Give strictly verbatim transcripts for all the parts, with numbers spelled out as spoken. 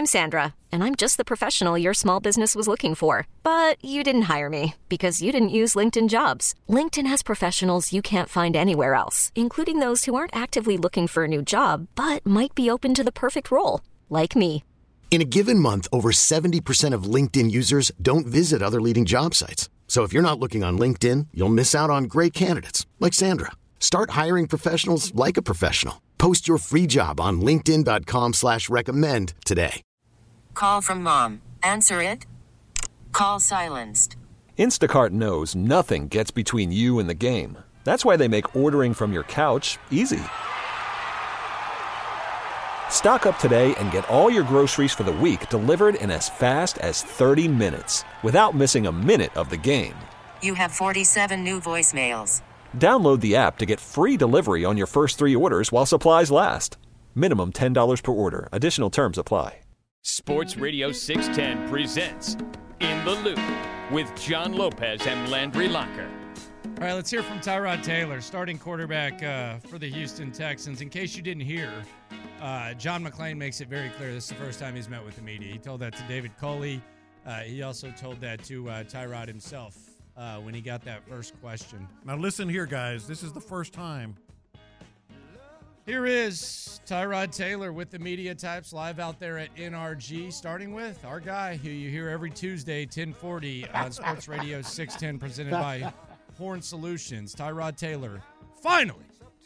I'm Sandra, and I'm just the professional your small business was looking for. But you didn't hire me because you didn't use LinkedIn Jobs. LinkedIn has professionals you can't find anywhere else, including those who aren't actively looking for a new job, but might be open to the perfect role, like me. In a given month, over seventy percent of LinkedIn users don't visit other leading job sites. So if you're not looking on LinkedIn, you'll miss out on great candidates like Sandra. Start hiring professionals like a professional. Post your free job on linkedin.com slash recommend today. Call from mom. Answer it. Call silenced. Instacart knows nothing gets between you and the game. That's why they make ordering from your couch easy. Stock up today and get all your groceries for the week delivered in as fast as thirty minutes without missing a minute of the game. You have forty-seven new voicemails. Download the app to get free delivery on your first three orders while supplies last. Minimum ten dollars per order. Additional terms apply. Sports Radio six ten presents In the Loop with John Lopez and Landry Locker. All right, let's hear from Tyrod Taylor, starting quarterback uh, for the Houston Texans. In case you didn't hear, uh, John McClain makes it very clear this is the first time he's met with the media. He told that to David Culley. Uh, he also told that to uh, Tyrod himself. Uh, when he got that first question. Now listen here, guys. This is the first time. Here is Tyrod Taylor with the media types live out there at N R G, starting with our guy who you hear every Tuesday, ten forty on Sports Radio six ten, presented by Horn Solutions. Tyrod Taylor, finally,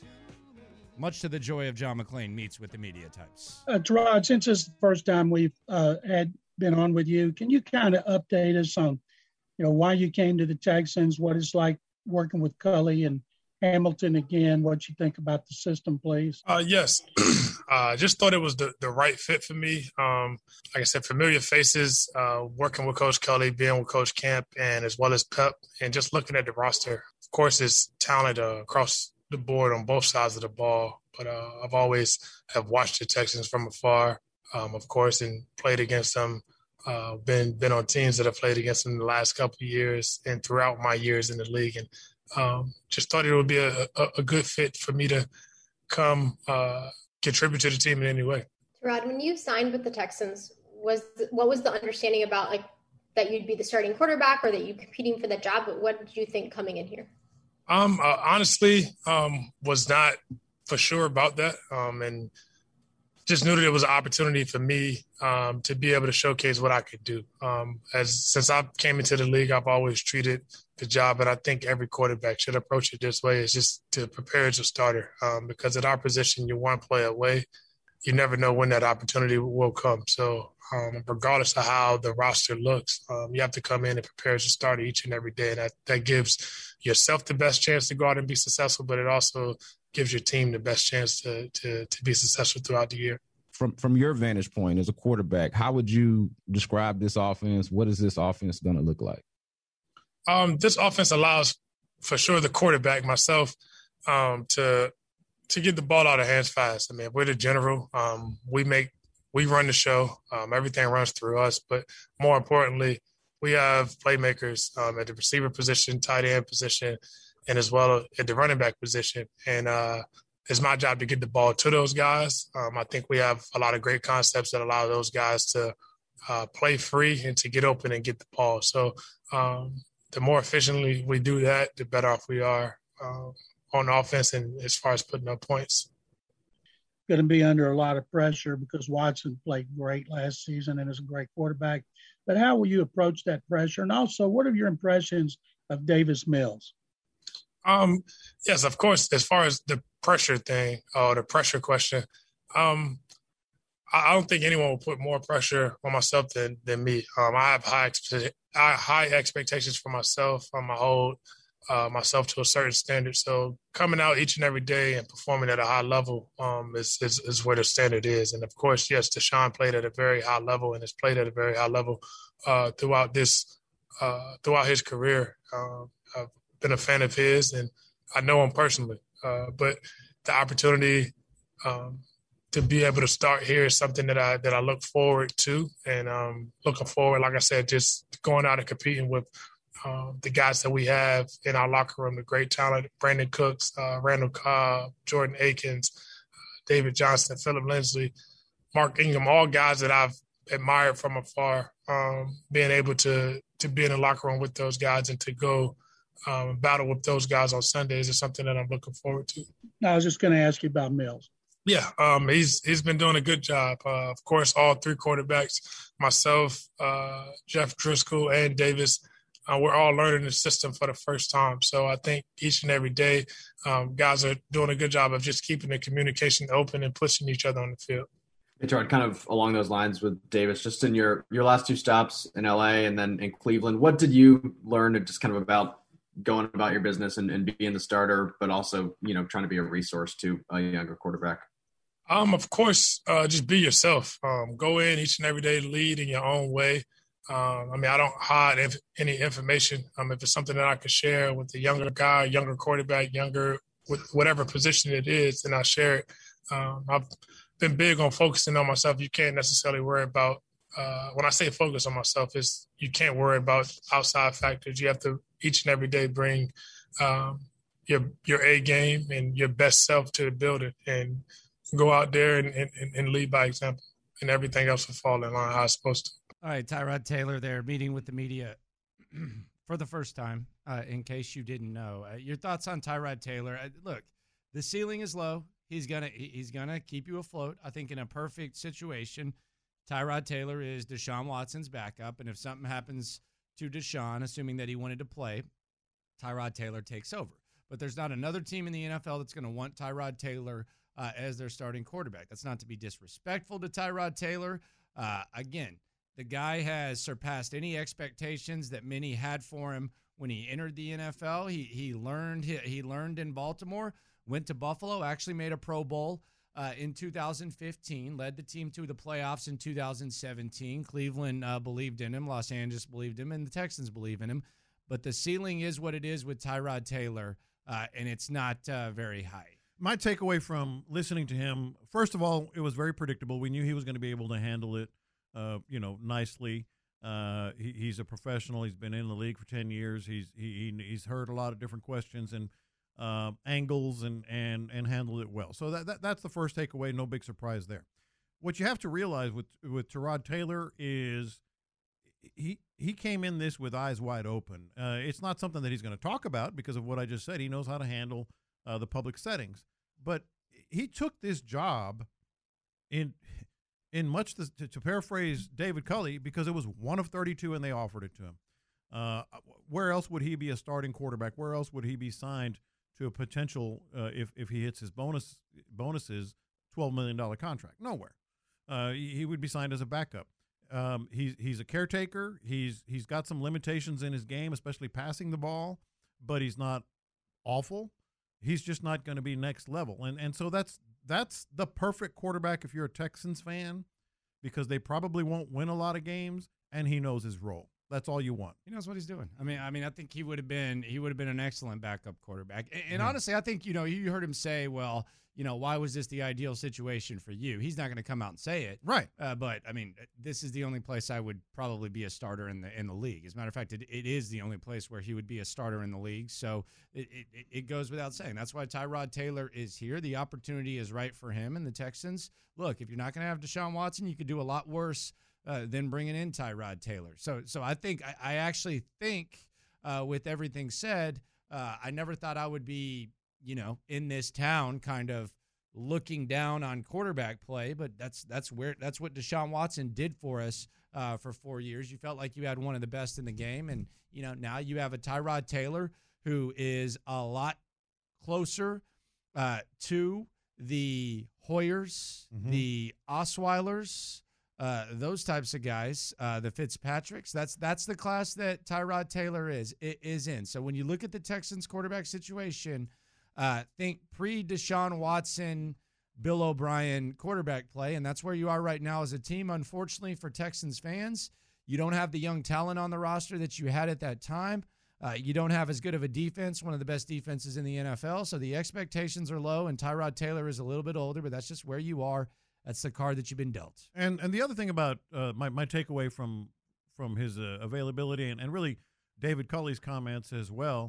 much to the joy of John McClain, meets with the media types. Uh, Tyrod, since it's the first time we've uh, had been on with you, can you kind of update us on you know, why you came to the Texans, what it's like working with Culley and Hamilton again, what you think about the system, please? Uh, yes. I uh, just thought it was the, the right fit for me. Um, like I said, familiar faces, uh, working with Coach Culley, being with Coach Camp, and as well as Pep, and just looking at the roster. Of course, it's talent uh, across the board on both sides of the ball, but uh, I've always have watched the Texans from afar, um, of course, and played against them. Uh, been been on teams that I've played against them in the last couple of years and throughout my years in the league, and um, just thought it would be a, a, a good fit for me to come uh, contribute to the team in any way. Rod, when you signed with the Texans, was what was the understanding about like that you'd be the starting quarterback or that you competing for the job? But what did you think coming in here? Um, uh, honestly, um, was not for sure about that, um, and. Just knew that it was an opportunity for me um, to be able to showcase what I could do. Um, as since I came into the league, I've always treated the job, and I think every quarterback should approach it this way, is just to prepare as a starter. Um, because at our position, you're one play away. You never know when that opportunity will come. So um, regardless of how the roster looks, um, you have to come in and prepare as a starter each and every day. And that, that gives yourself the best chance to go out and be successful, but it also gives your team the best chance to, to to be successful throughout the year. From from your vantage point as a quarterback, how would you describe this offense? What is this offense going to look like? Um, this offense allows, for sure, the quarterback, myself, um, to to get the ball out of hands fast. I mean, we're the general. Um, we make we run the show. Um, everything runs through us. But more importantly, we have playmakers um, at the receiver position, tight end position, and as well at the running back position. And uh, it's my job to get the ball to those guys. Um, I think we have a lot of great concepts that allow those guys to uh, play free and to get open and get the ball. So um, the more efficiently we do that, the better off we are uh, on offense and as far as putting up points. Going to be under a lot of pressure because Watson played great last season and is a great quarterback. But how will you approach that pressure? And also, what are your impressions of Davis Mills? Um, yes, of course, as far as the pressure thing or the pressure question, um, I, I don't think anyone will put more pressure on myself than, than me. Um, I have high, high expectations for myself. Um, I hold uh, myself to a certain standard. So coming out each and every day and performing at a high level um, is, is, is where the standard is. And, of course, yes, Deshaun played at a very high level and has played at a very high level uh, throughout this uh, throughout his career. Um, I've been a fan of his, and I know him personally. Uh, but the opportunity um, to be able to start here is something that I that I look forward to, and um, looking forward, like I said, just going out and competing with uh, the guys that we have in our locker room, the great talent, Brandon Cooks, uh, Randall Cobb, Jordan Akins, uh, David Johnson, Phillip Lindsay, Mark Ingram, all guys that I've admired from afar. Um, being able to to be in the locker room with those guys and to go um, battle with those guys on Sundays is something that I'm looking forward to. I was just going to ask you about Mills. Yeah, um, he's he's been doing a good job. Uh, of course, all three quarterbacks, myself, uh, Jeff Driscoll, and Davis, uh, we're all learning the system for the first time. So I think each and every day, um, guys are doing a good job of just keeping the communication open and pushing each other on the field. Hey, Gerard, kind of along those lines with Davis, just in your, your last two stops in L A and then in Cleveland, what did you learn just kind of about going about your business and, and being the starter, but also, you know, trying to be a resource to a younger quarterback? Um, of course, uh, just be yourself. Um, go in each and every day, lead in your own way. Um, I mean, I don't hide inf- any information. Um, if it's something that I could share with a younger guy, younger quarterback, younger, with whatever position it is, then I share it. Um, I've been big on focusing on myself. You can't necessarily worry about, uh, when I say focus on myself, is you can't worry about outside factors. You have to each and every day bring um, your your A game and your best self to the building and go out there and, and, and lead by example, and everything else will fall in line how it's supposed to. All right, Tyrod Taylor there, meeting with the media for the first time, uh, in case you didn't know. Uh, your thoughts on Tyrod Taylor? Uh, look, the ceiling is low. He's gonna he's gonna keep you afloat. I think in a perfect situation, Tyrod Taylor is Deshaun Watson's backup, and if something happens to Deshaun, assuming that he wanted to play, Tyrod Taylor takes over. But there's not another team in the N F L that's going to want Tyrod Taylor uh, as their starting quarterback. That's not to be disrespectful to Tyrod Taylor. Uh, again, the guy has surpassed any expectations that many had for him when he entered the N F L. He he learned he, he learned in Baltimore, went to Buffalo, actually made a Pro Bowl uh, in two thousand fifteen, led the team to the playoffs in two thousand seventeen. Cleveland uh, believed in him, Los Angeles believed in him, and the Texans believe in him. But the ceiling is what it is with Tyrod Taylor, uh, and it's not uh, very high. My takeaway from listening to him, first of all, it was very predictable. We knew he was going to be able to handle it, uh, you know, nicely. Uh, he, he's a professional. He's been in the league for ten years. He's he, he's heard a lot of different questions and uh, angles and and and handled it well. So that, that that's the first takeaway. No big surprise there. What you have to realize with with Tyrod Taylor is he he came in this with eyes wide open. Uh, it's not something that he's going to talk about because of what I just said. He knows how to handle Uh, the public settings, but he took this job in in much the, to, to paraphrase David Culley, because it was one of thirty-two and they offered it to him. Uh, where else would he be a starting quarterback? Where else would he be signed to a potential uh, if if he hits his bonus bonuses twelve million dollars contract? Nowhere. Uh, he, he would be signed as a backup. Um, he's he's a caretaker. He's he's got some limitations in his game, especially passing the ball, but he's not awful. He's just not going to be next level. And and so that's that's the perfect quarterback if you're a Texans fan, because they probably won't win a lot of games, and he knows his role. That's all you want. He knows what he's doing. I mean, I mean, I think he would have been he would have been an excellent backup quarterback. And, and Yeah. honestly, I think, you know, you heard him say, well, you know, why was this the ideal situation for you? He's not going to come out and say it. Right. Uh, but, I mean, this is the only place I would probably be a starter in the in the league. As a matter of fact, it, it is the only place where he would be a starter in the league. So it, it, it goes without saying. That's why Tyrod Taylor is here. The opportunity is right for him and the Texans. Look, if you're not going to have Deshaun Watson, you could do a lot worse uh, than bringing in Tyrod Taylor. So, so I think, I, I actually think uh, with everything said, uh, I never thought I would be, you know, in this town kind of looking down on quarterback play, but that's that's where that's what Deshaun Watson did for us uh, for four years. You felt like you had one of the best in the game, and you know now you have a Tyrod Taylor who is a lot closer uh, to the Hoyers, Mhm. the Osweilers, uh, those types of guys, uh, the Fitzpatricks. That's that's the class that Tyrod Taylor is is in. So when you look at the Texans quarterback situation, Uh, think pre-Deshaun Watson, Bill O'Brien quarterback play, and that's where you are right now as a team. Unfortunately for Texans fans, you don't have the young talent on the roster that you had at that time. Uh, you don't have as good of a defense, one of the best defenses in the N F L, so the expectations are low, and Tyrod Taylor is a little bit older, but that's just where you are. That's the card that you've been dealt. And and the other thing about uh, my, my takeaway from from his uh, availability and, and really David Culley's comments as well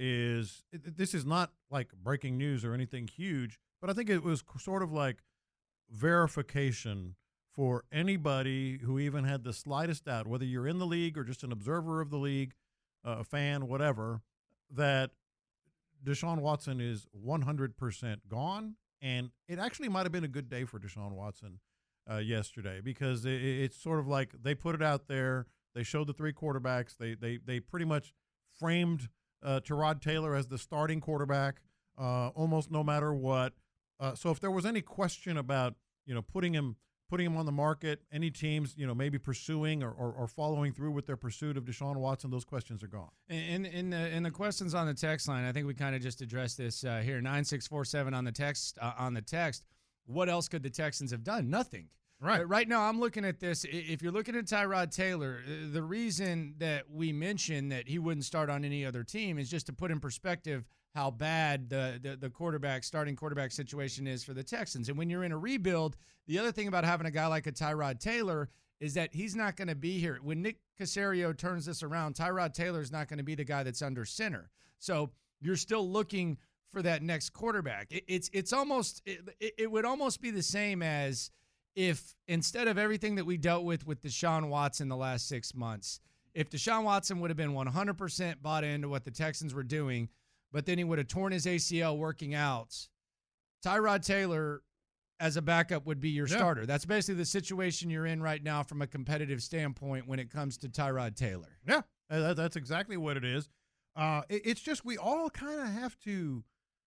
is it, this is not like breaking news or anything huge, but I think it was sort of like verification for anybody who even had the slightest doubt, whether you're in the league or just an observer of the league, uh, a fan, whatever, that Deshaun Watson is one hundred percent gone. And it actually might have been a good day for Deshaun Watson uh, yesterday, because it, it's sort of like they put it out there. They showed the three quarterbacks. They they they pretty much framed uh, Tyrod Taylor as the starting quarterback uh, almost no matter what. Uh, so if there was any question about, you know, putting him putting him on the market, any teams, you know, maybe pursuing or, or, or following through with their pursuit of Deshaun Watson, those questions are gone. In in the in the questions on the text line, I think we kind of just addressed this uh, here. nine six four seven on the text uh, on the text. What else could the Texans have done? Nothing. Right. Uh, right now, I'm looking at this. If you're looking at Tyrod Taylor, the reason that we mentioned that he wouldn't start on any other team is just to put in perspective how bad the, the the quarterback starting quarterback situation is for the Texans. And when you're in a rebuild, the other thing about having a guy like a Tyrod Taylor is that he's not going to be here. When Nick Caserio turns this around, Tyrod Taylor is not going to be the guy that's under center. So you're still looking for that next quarterback. It, it's it's almost it, it would almost be the same as if instead of everything that we dealt with with Deshaun Watson the last six months, if Deshaun Watson would have been one hundred percent bought into what the Texans were doing, but then he would have torn his A C L working out, Tyrod Taylor as a backup would be your Yeah. starter. That's basically the situation you're in right now from a competitive standpoint when it comes to Tyrod Taylor. Yeah, that, that's exactly what it is. Uh, it, it's just we all kind of have to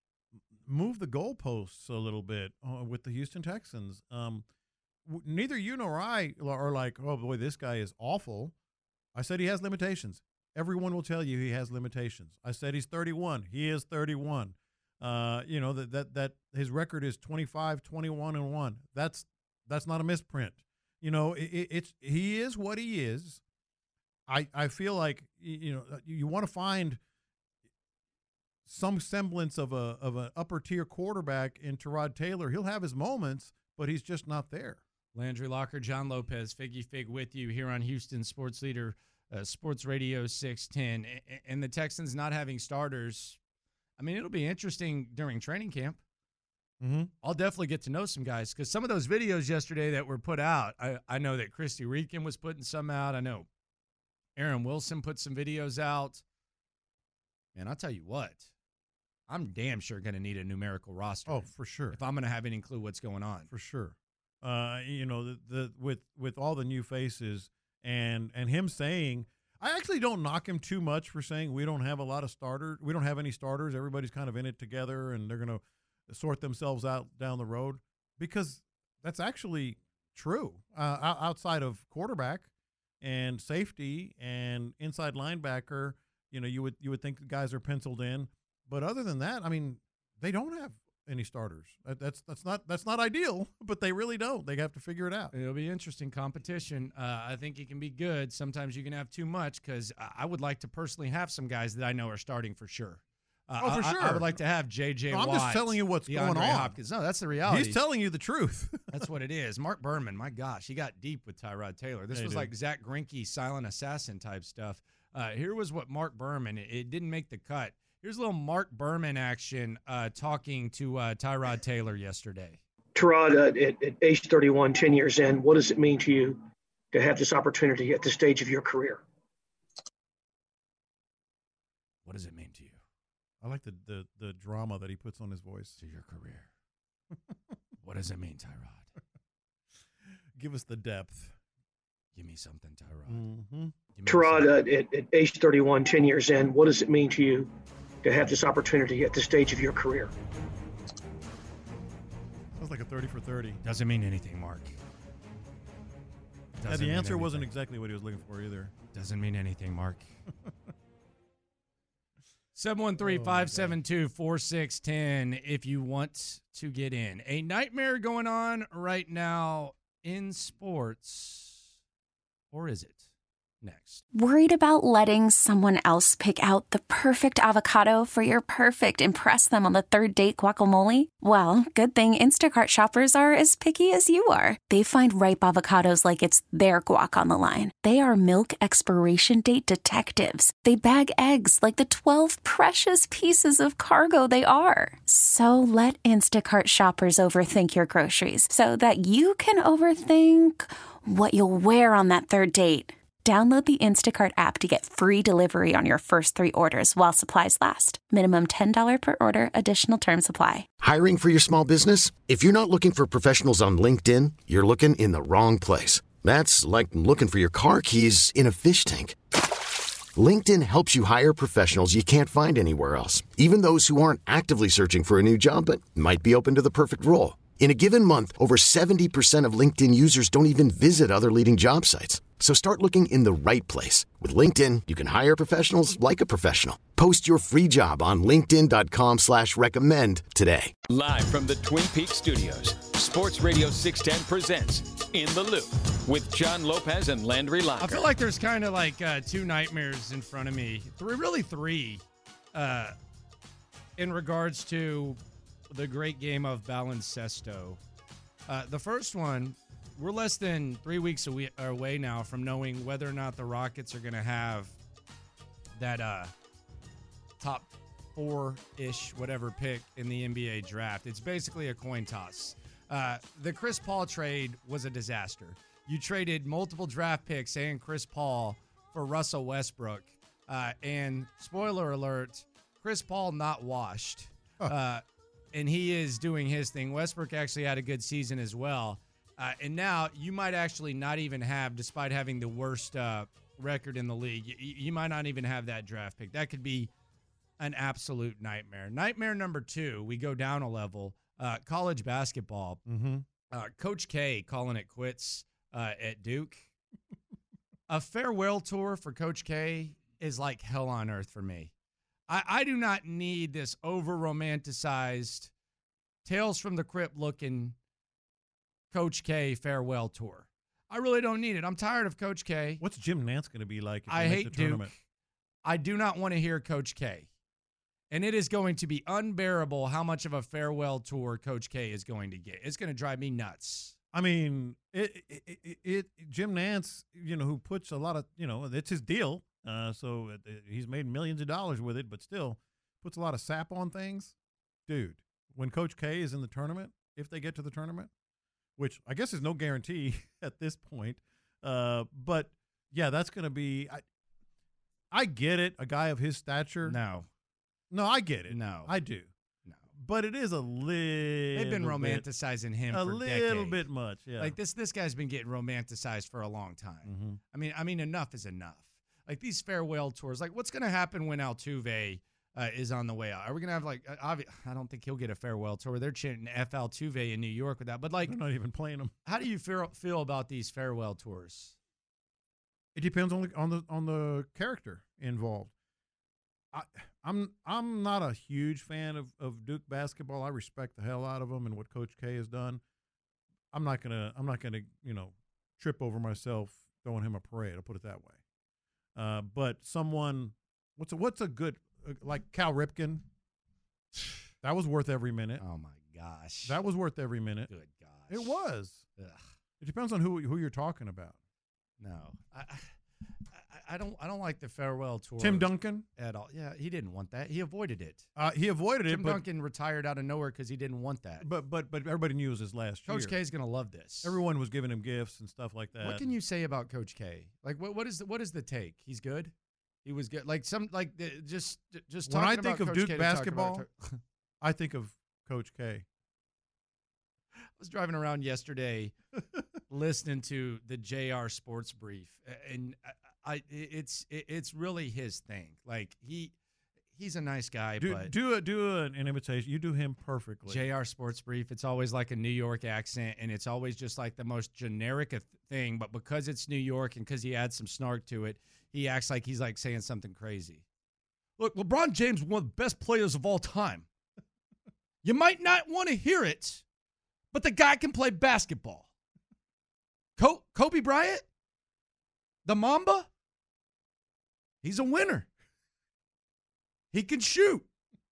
move the goalposts a little bit uh, with the Houston Texans. Um, w- neither you nor I are like, oh, boy, this guy is awful. I said he has limitations. Everyone will tell you he has limitations. I said he's thirty-one. He is thirty-one. Uh, you know, that, that that his record is twenty-five, twenty-one, and one. That's that's not a misprint. You know, it, it, it's he is what he is. I I feel like, you know, you want to find some semblance of a of an upper tier quarterback in Tyrod Taylor. He'll have his moments, but he's just not there. Landry Locker, John Lopez, Figgy Fig with you here on Houston Sports Leader, uh, Sports Radio six ten. And the Texans not having starters, I mean, it'll be interesting during training camp. Mm-hmm. I'll definitely get to know some guys because some of those videos yesterday that were put out, I, I know that Christy Reekin was putting some out. I know Aaron Wilson put some videos out. Man, I'll tell you what, I'm damn sure going to need a numerical roster. Oh, for sure. If I'm going to have any clue what's going on. For sure. Uh, you know, the, the with with all the new faces and and him saying, I actually don't knock him too much for saying we don't have a lot of starters. We don't have any starters. Everybody's kind of in it together, and they're going to sort themselves out down the road, because that's actually true. Uh, outside of quarterback and safety and inside linebacker, you know, you would you would think the guys are penciled in. But other than that, I mean, they don't have any starters. That, that's that's not that's not ideal, but they really don't. They have to figure it out. It'll be interesting competition. Uh, I think it can be good. Sometimes you can have too much, because I would like to personally have some guys that I know are starting for sure. Uh, oh, for I, sure. I would like to have J J. No, I'm Watt, just telling you what's DeAndre going on. Hopkins. No, that's the reality. He's telling you the truth. That's what it is. Mark Berman, my gosh, he got deep with Tyrod Taylor. This Hey, was dude. like Zach Greinke, silent assassin type stuff. Uh, here was what Mark Berman, it, it didn't make the cut. Here's a little Mark Berman action uh, talking to uh, Tyrod Taylor yesterday. Tyrod, uh, at, at age thirty-one, ten years in, what does it mean to you to have this opportunity at this stage of your career? What does it mean to you? I like the, the, the drama that he puts on his voice. To your career. What does it mean, Tyrod? Give us the depth. Give me something, Tyrod. Mm-hmm. Tyrod, uh, at, at age thirty-one, ten years in, what does it mean to you to have this opportunity at this stage of your career? Sounds like a thirty for thirty. Doesn't mean anything, Mark. Yeah, Doesn't the mean answer wasn't anything. exactly what he was looking for either. Doesn't mean anything, Mark. seven one three, five seven two, four six one zero if you want to get in. A nightmare going on right now in sports. Or is it? next. Worried about letting someone else pick out the perfect avocado for your perfect impress them on the third date guacamole? Well, good thing Instacart shoppers are as picky as you are. They find ripe avocados like it's their guac on the line. They are milk expiration date detectives. They bag eggs like the twelve precious pieces of cargo they are. So let Instacart shoppers overthink your groceries so that you can overthink what you'll wear on that third date. Download the Instacart app to get free delivery on your first three orders while supplies last. Minimum ten dollars per order. Additional terms apply. Hiring for your small business? If you're not looking for professionals on LinkedIn, you're looking in the wrong place. That's like looking for your car keys in a fish tank. LinkedIn helps you hire professionals you can't find anywhere else, even those who aren't actively searching for a new job but might be open to the perfect role. In a given month, over seventy percent of LinkedIn users don't even visit other leading job sites. So start looking in the right place. With LinkedIn, you can hire professionals like a professional. Post your free job on linkedin dot com slash recommend today. Live from the Twin Peaks studios, Sports Radio six ten presents In the Loop with John Lopez and Landry Locker. I feel like there's kind of like uh, two nightmares in front of me. Three, really three, uh, in regards to the great game of baloncesto. Uh, the first one, we're less than three weeks away now from knowing whether or not the Rockets are going to have that uh, top four-ish, whatever pick in the N B A draft. It's basically a coin toss. Uh, the Chris Paul trade was a disaster. You traded multiple draft picks and Chris Paul for Russell Westbrook. Uh, and spoiler alert, Chris Paul not washed. Huh. Uh, and he is doing his thing. Westbrook actually had a good season as well. Uh, and now you might actually not even have, despite having the worst uh, record in the league, you, you might not even have that draft pick. That could be an absolute nightmare. Nightmare number two, we go down a level. Uh, college basketball. Mm-hmm. Uh, Coach K calling it quits uh, at Duke. A farewell tour for Coach K is like hell on earth for me. I, I do not need this over-romanticized, Tales from the Crypt looking Coach K farewell tour. I really don't need it. I'm tired of Coach K. What's Jim Nance going to be like if I they make hate the Duke. tournament? I do not want to hear Coach K. And it is going to be unbearable how much of a farewell tour Coach K is going to get. It's going to drive me nuts. I mean, it, it, it, it Jim Nance, you know, who puts a lot of, you know, it's his deal. Uh, so it, he's made millions of dollars with it, but still puts a lot of sap on things. Dude, when Coach K is in the tournament, if they get to the tournament, which I guess is no guarantee at this point, uh, but yeah, that's going to be. I, I get it. A guy of his stature. No. No, I get it. No. I do. No. But it is a little They've been bit, romanticizing him a for little decades. bit much, yeah. Like this this guy's been getting romanticized for a long time. Mm-hmm. I mean, I mean enough is enough. Like these farewell tours, like what's going to happen when Altuve uh, is on the way out? Are we going to have like uh, obvi- I don't think he'll get a farewell tour. They're chanting F Altuve in New York with that. But like they're not even playing him. How do you feel feel about these farewell tours? It depends on the on the on the character involved. I, I'm I'm not a huge fan of, of Duke basketball. I respect the hell out of them and what Coach K has done. I'm not gonna I'm not gonna you know trip over myself throwing him a parade. I'll put it that way. Uh, but someone what's a, what's a good uh, like Cal Ripken? That was worth every minute. Oh my gosh, that was worth every minute. Good gosh, it was. Ugh. It depends on who who you're talking about. No, I, I I don't I don't like the farewell tour. Tim Duncan at all. Yeah, he didn't want that. He avoided it. Uh, he avoided Tim it. Tim Duncan retired out of nowhere because he didn't want that. But but but everybody knew it was his last Coach year. K is gonna love this. Everyone was giving him gifts and stuff like that. What can you say about Coach K? Like what what is the, what is the take? He's good. He was good. Like some like the, just just when talking I think about of Coach Duke K basketball, about, I think of Coach K. I was driving around yesterday, listening to the J R Sports Brief, and I, I it's it's really his thing. Like he he's a nice guy, do, but do a do a, an imitation. You do him perfectly. J R Sports Brief. It's always like a New York accent, and it's always just like the most generic thing. But because it's New York and because he adds some snark to it, he acts like he's like saying something crazy. Look, LeBron James is one of the best players of all time. You might not want to hear it, but the guy can play basketball. Kobe Bryant, the Mamba, He's a winner. He can shoot.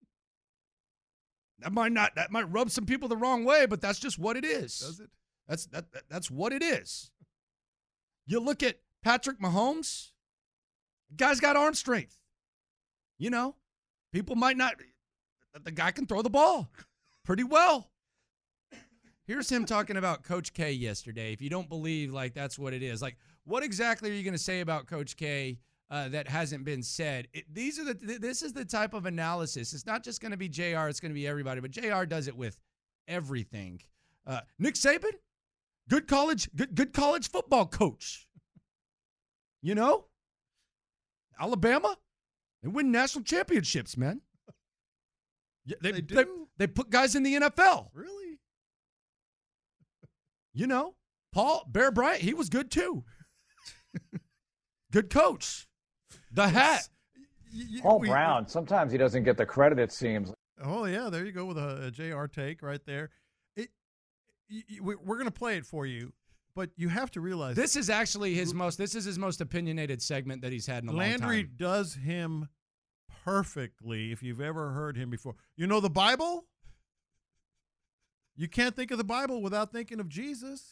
That might not that might rub some people the wrong way, but that's just what it is. Does it? That's that, that that's what it is. You look at Patrick Mahomes, guy's got arm strength. You know, people might not the guy can throw the ball pretty well. Here's him talking about Coach K yesterday. If you don't believe like that's what it is. Like what exactly are you going to say about Coach K Uh, that hasn't been said? It, these are the. Th- this is the type of analysis. It's not just going to be J R. It's going to be everybody. But J R does it with everything. Uh, Nick Saban, good college, good good college football coach. You know, Alabama, they win national championships, man. Yeah, they, They do? They, they put guys in the N F L. Really? You know, Paul Bear Bryant, he was good too. Good coach. The hat. Paul Brown, sometimes he doesn't get the credit, it seems. Oh, yeah, there you go with a, a J R take right there. It, y- y- we- We're going to play it for you, but you have to realize. This is actually his most, this is his most opinionated segment that he's had in a Landry long time. does him perfectly if you've ever heard him before. You know the Bible? You can't think of the Bible without thinking of Jesus.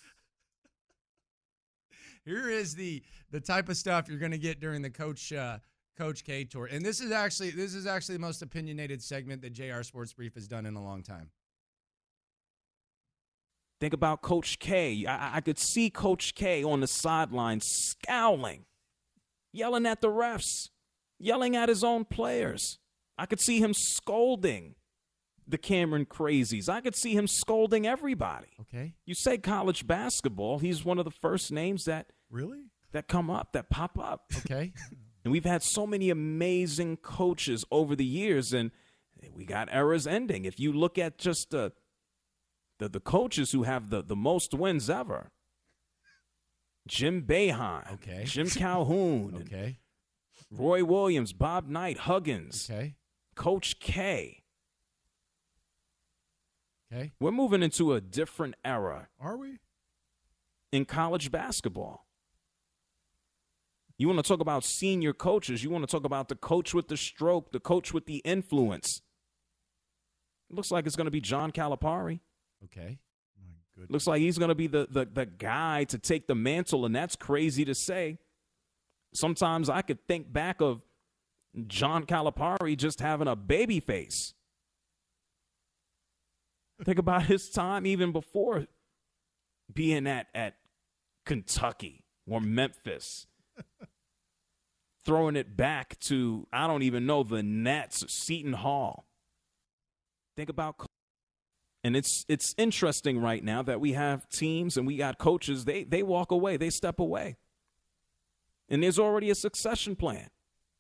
Here is the the type of stuff you're going to get during the Coach uh, Coach K tour, and this is actually this is actually the most opinionated segment that J R Sports Brief has done in a long time. Think about Coach K. I, I could see Coach K on the sideline scowling, yelling at the refs, yelling at his own players. I could see him scolding the Cameron Crazies. I could see him scolding everybody. Okay. You say college basketball, he's one of the first names that really that come up, that pop up. Okay. And we've had so many amazing coaches over the years, and we got eras ending. If you look at just the the, the coaches who have the, the most wins ever, Jim Boeheim, okay. Jim Calhoun, okay. Roy Williams, Bob Knight, Huggins, okay. Coach K. Okay. We're moving into a different era. Are we? In college basketball. You want to talk about senior coaches. You want to talk about the coach with the stroke, the coach with the influence. It looks like it's going to be John Calipari. Okay. My goodness. Looks like he's going to be the, the, the guy to take the mantle, and that's crazy to say. Sometimes I could think back of John Calipari just having a baby face. Think about his time even before being at, at Kentucky or Memphis. Throwing it back to, I don't even know, the Nets, Seton Hall. Think about, and it's it's interesting right now that we have teams and we got coaches, they they walk away, they step away. And there's already a succession plan.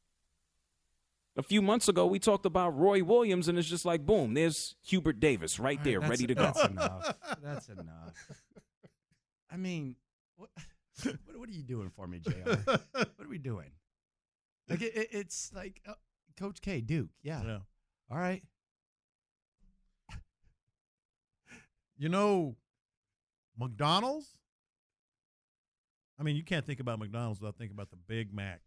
A few months ago, we talked about Roy Williams, and it's just like, boom, there's Hubert Davis right there, right, ready to that's go. Enough. That's enough. I mean, what, what, what are you doing for me, J R? What are we doing? Like it, it, it's like uh, Coach K, Duke. Yeah. Yeah. All right. You know, McDonald's? I mean, you can't think about McDonald's without thinking about the Big Mac.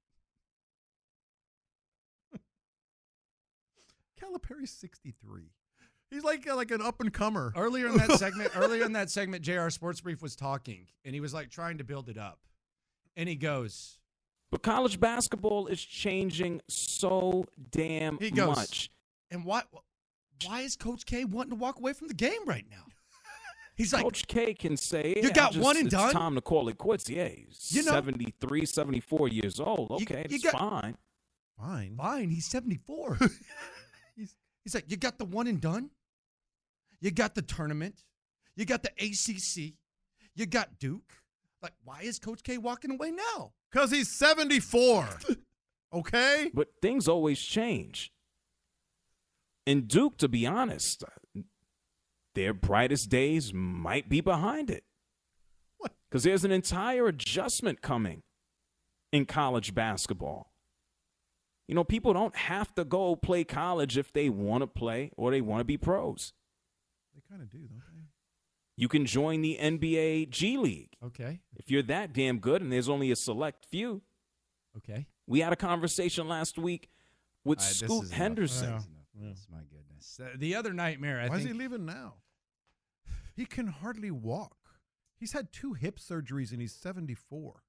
Calipari's sixty-three. He's like uh, like an up and comer. Earlier in that segment, earlier in that segment, J R Sports Brief was talking, and he was like trying to build it up, and he goes, But college basketball is changing so damn he goes, much. And why why is Coach K wanting to walk away from the game right now? He's like, Coach K can say, you yeah, got just, one and it's done? time to call it quits. Yeah, he's You know- seventy-three, seventy-four years old. Okay, you it's got- fine. Fine. Fine, he's seventy-four. he's he's like, you got the one and done? You got the tournament. You got the A C C. You got Duke. Like, why is Coach K walking away now? Because he's seventy-four. Okay? But things always change. And Duke, to be honest, their brightest days might be behind it. What? Because there's an entire adjustment coming in college basketball. You know, people don't have to go play college if they want to play or they want to be pros. They kind of do, don't they? You can join the N B A G League. Okay. If you're that damn good and there's only a select few, Okay. We had a conversation last week with All right, this Scoot is Henderson. enough. This is enough. My goodness. Uh, the other nightmare, I Why think. is he leaving now? He can hardly walk. He's had two hip surgeries and he's seventy-four.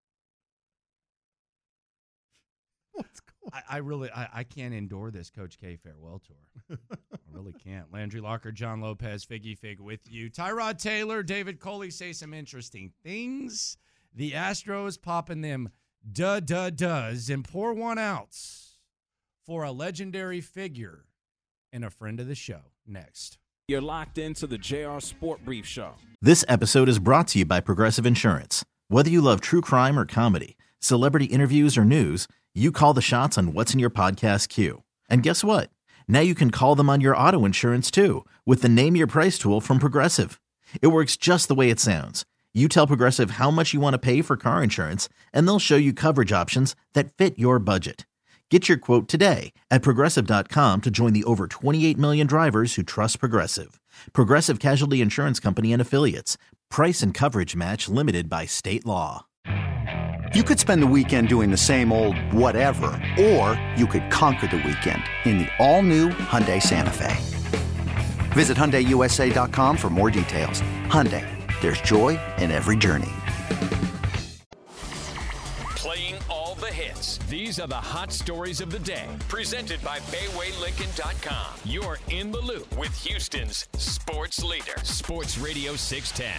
What's going I, I really, I, I can't endure this Coach K farewell tour. I really can't. Landry Locker, John Lopez, Figgy Fig with you. Tyrod Taylor, David Coley say some interesting things. The Astros popping them duh, duh, does and pour one out for a legendary figure and a friend of the show. Next. You're locked into the J R Sport Brief Show. This episode is brought to you by Progressive Insurance. Whether you love true crime or comedy, celebrity interviews or news, you call the shots on what's in your podcast queue. And guess what? Now you can call them on your auto insurance too with the Name Your Price tool from Progressive. It works just the way it sounds. You tell Progressive how much you want to pay for car insurance, and they'll show you coverage options that fit your budget. Get your quote today at Progressive dot com to join the over twenty-eight million drivers who trust Progressive. Progressive Casualty Insurance Company and Affiliates. Price and coverage match limited by state law. You could spend the weekend doing the same old whatever, or you could conquer the weekend in the all-new Hyundai Santa Fe. Visit Hyundai U S A dot com for more details. Hyundai, there's joy in every journey. Playing all the hits. These are the hot stories of the day. Presented by Bayway Lincoln dot com. You're in the loop with Houston's sports leader. Sports Radio six ten.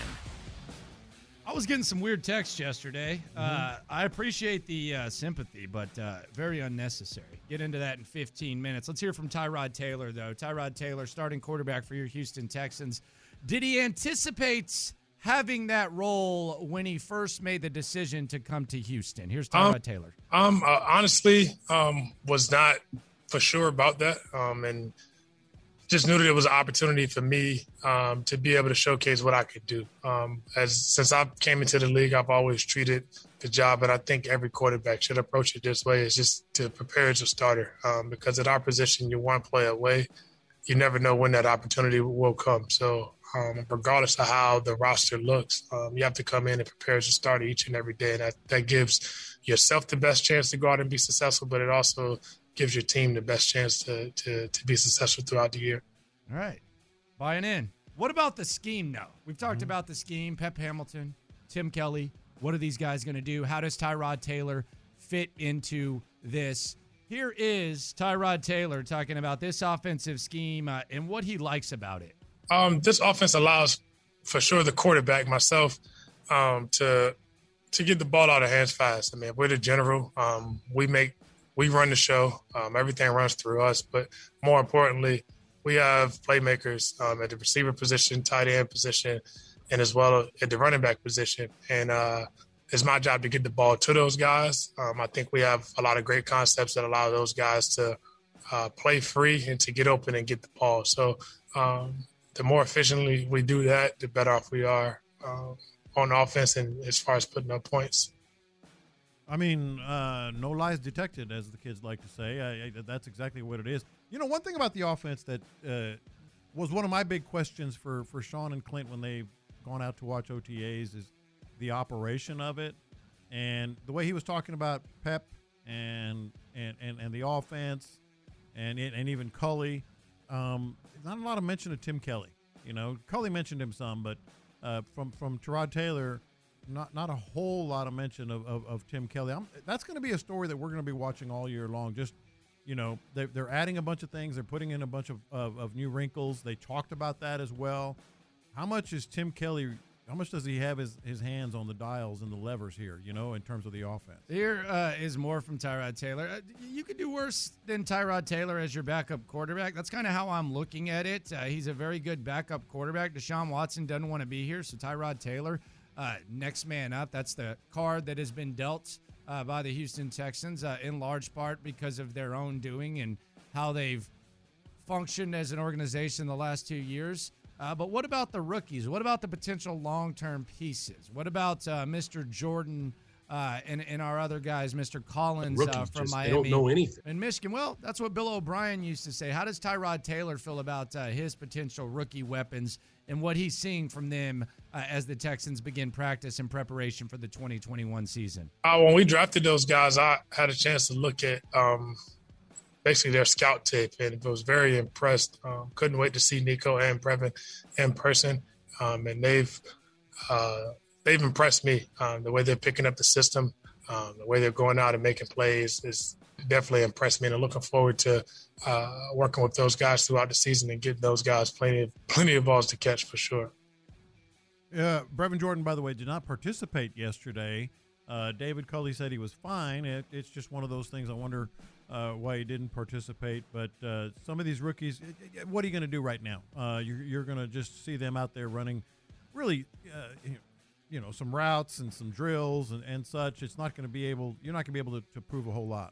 I was getting some weird texts yesterday. Mm-hmm. Uh, I appreciate the uh, sympathy, but uh, very unnecessary. Get into that in fifteen minutes. Let's hear from Tyrod Taylor, though. Tyrod Taylor, starting quarterback for your Houston Texans. Did he anticipate having that role when he first made the decision to come to Houston? Here's Tyrod um, Taylor. Um, uh, honestly, um, was not for sure about that, um, and just knew that it was an opportunity for me um, to be able to showcase what I could do. Um, as since I came into the league, I've always treated the job, and I think every quarterback should approach it this way, is just to prepare as a starter. Um, because at our position, you're one play away. You never know when that opportunity will come. So um, regardless of how the roster looks, um, you have to come in and prepare as a starter each and every day. And that, that gives yourself the best chance to go out and be successful, but it also gives your team the best chance to, to, to be successful throughout the year. All right. Buying in. What about the scheme, though? We've talked mm-hmm. about the scheme. Pep Hamilton, Tim Kelly. What are these guys going to do? How does Tyrod Taylor fit into this? Here is Tyrod Taylor talking about this offensive scheme uh, and what he likes about it. Um, this offense allows, for sure, the quarterback, myself, um, to to get the ball out of hands fast. I mean, we're the general. Um, we make we run the show. Um, everything runs through us. But more importantly, we have playmakers um, at the receiver position, tight end position, and as well at the running back position. And uh, it's my job to get the ball to those guys. Um, I think we have a lot of great concepts that allow those guys to uh, play free and to get open and get the ball. So um, the more efficiently we do that, the better off we are uh, on offense and as far as putting up points. I mean, uh, no lies detected, as the kids like to say. I, I, that's exactly what it is. You know, one thing about the offense that uh, was one of my big questions for, for Sean and Clint when they've gone out to watch O T As is the operation of it. And the way he was talking about Pep and and, and, and the offense and and even Cully, um, not a lot of mention of Tim Kelly. You know, Cully mentioned him some, but uh, from, from Tyrod Taylor, Not not a whole lot of mention of, of, of Tim Kelly. I'm, that's going to be a story that we're going to be watching all year long. Just, you know, they're, they're adding a bunch of things. They're putting in a bunch of, of, of new wrinkles. They talked about that as well. How much is Tim Kelly, how much does he have his, his hands on the dials and the levers here, you know, in terms of the offense? Here uh, is more from Tyrod Taylor. Uh, you could do worse than Tyrod Taylor as your backup quarterback. That's kind of how I'm looking at it. Uh, he's a very good backup quarterback. Deshaun Watson doesn't want to be here, so Tyrod Taylor, Uh, next man up. That's the card that has been dealt uh, by the Houston Texans uh, in large part because of their own doing and how they've functioned as an organization the last two years. Uh, but what about the rookies? What about the potential long-term pieces? What about uh, Mister Jordan Uh, and, and our other guys, Mister Collins Rookies uh, from just, Miami. They don't know anything. And Michigan. Well, that's what Bill O'Brien used to say. How does Tyrod Taylor feel about uh, his potential rookie weapons and what he's seeing from them uh, as the Texans begin practice in preparation for the twenty twenty-one season? Uh, when we drafted those guys, I had a chance to look at um, basically their scout tape and was very impressed. Um, couldn't wait to see Nico and Brevin in person. Um, and they've uh, – They've impressed me. Um, the way they're picking up the system, um, the way they're going out and making plays is definitely impressed me. And I'm looking forward to uh, working with those guys throughout the season and getting those guys plenty of, plenty of balls to catch for sure. Uh, Brevin Jordan, by the way, did not participate yesterday. Uh, David Culley said he was fine. It, it's just one of those things. I wonder uh, why he didn't participate. But uh, some of these rookies, what are you going to do right now? Uh, you're you're going to just see them out there running really uh, – you know, some routes and some drills and, and such. It's not going to be able, you're not going to be able to, to prove a whole lot.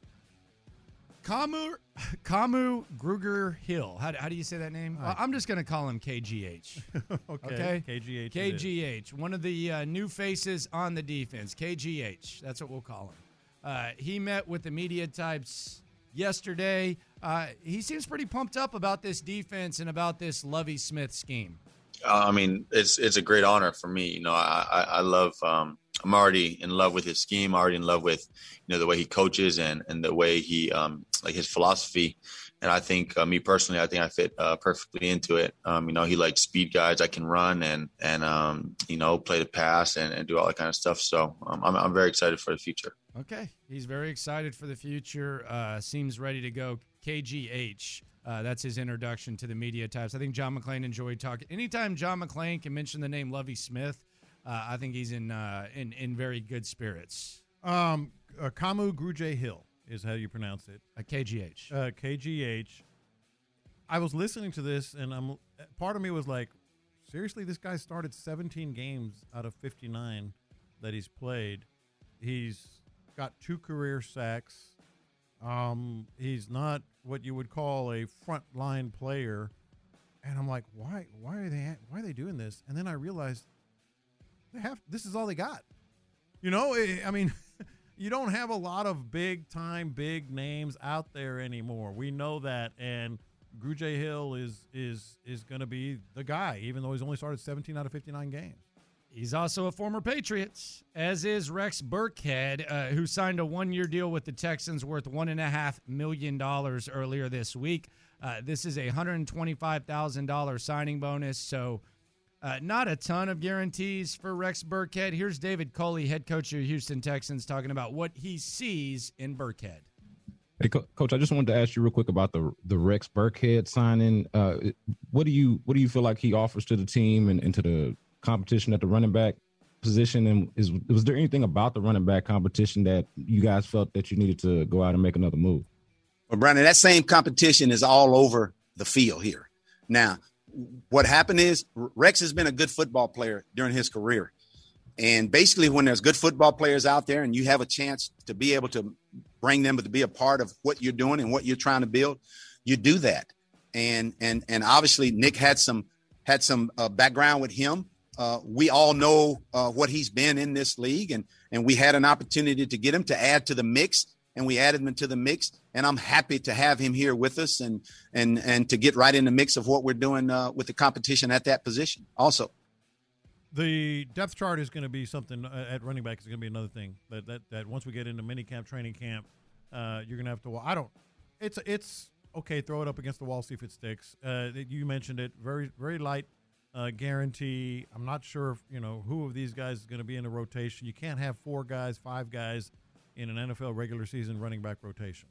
Kamu, Kamu Gruger Hill. How, how do you say that name? Right. I'm just going to call him K G H. okay. okay. K G H. K G H. One of the uh, new faces on the defense. K G H. That's what we'll call him. Uh, he met with the media types yesterday. Uh, he seems pretty pumped up about this defense and about this Lovie Smith scheme. Uh, I mean, it's it's a great honor for me. You know, I I, I love. Um, I'm already in love with his scheme. Already in love with, you know, the way he coaches and and the way he um like his philosophy. And I think uh, me personally, I think I fit uh, perfectly into it. Um, you know, he likes speed guys. I can run and and um you know play the pass and, and do all that kind of stuff. So um, I'm I'm very excited for the future. Okay, he's very excited for the future. Uh, seems ready to go. K G H. Uh, that's his introduction to the media types. I think John McClain enjoyed talking. Anytime John McClain can mention the name Lovie Smith, uh, I think he's in uh, in in very good spirits. Um, uh, Kamu Grugier Hill is how you pronounce it. A K G H. Uh, K G H. I was listening to this, and I'm part of me was like, seriously, this guy started seventeen games out of fifty-nine that he's played. He's got two career sacks. Um, he's not what you would call a frontline player, and I'm like, why? Why are they? Why are they doing this? And then I realized they have. This is all they got. You know, I mean, you don't have a lot of big time, big names out there anymore. We know that, and Grugier Hill is is is going to be the guy, even though he's only started seventeen out of fifty-nine games. He's also a former Patriot, as is Rex Burkhead, uh, who signed a one-year deal with the Texans worth one point five million dollars earlier this week. Uh, this is a one hundred twenty-five thousand dollars signing bonus, so uh, not a ton of guarantees for Rex Burkhead. Here's David Culley, head coach of the Houston Texans, talking about what he sees in Burkhead. Hey, Co- Coach, I just wanted to ask you real quick about the the Rex Burkhead signing. Uh, what do you what do you feel like he offers to the team and, and to the competition at the running back position? And is was there anything about the running back competition that you guys felt that you needed to go out and make another move? Well, Brandon, that same competition is all over the field here. Now, what happened is Rex has been a good football player during his career. And basically when there's good football players out there and you have a chance to be able to bring them to be a part of what you're doing and what you're trying to build, you do that. And and and obviously Nick had some had some uh, background with him. Uh, we all know uh, what he's been in this league, and and we had an opportunity to get him to add to the mix, and we added him to the mix. And I'm happy to have him here with us, and and and to get right in the mix of what we're doing uh, with the competition at that position. Also, the depth chart is going to be something uh, at running back is going to be another thing that that that once we get into mini camp, training camp, uh, you're going to have to. I don't. It's it's okay. Throw it up against the wall, see if it sticks. Uh, you mentioned it. Very very light. Uh, guarantee. I'm not sure if, you know, who of these guys is going to be in the rotation. You can't have four guys, five guys in an N F L regular season running back rotation.